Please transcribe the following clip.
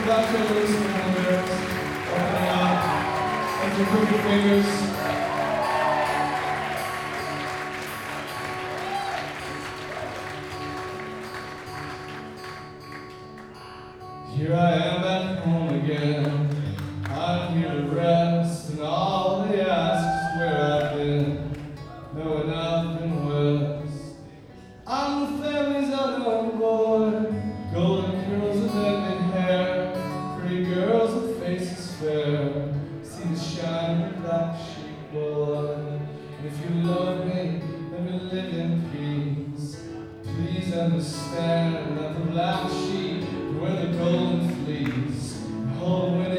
left her loose from the girls, opening up, and your crooked fingers. Here I am at home again. I'm here to rest, and all they ask is where I've been. Knowing I've been west. I'm the family's unknown boy. Golden curls and ebony hair. Pretty girls with faces fair. See the shine of the black sheep, boy. And if you love me, let me live in peace. Please understand that the black sheep wear the golden fleece. And hold when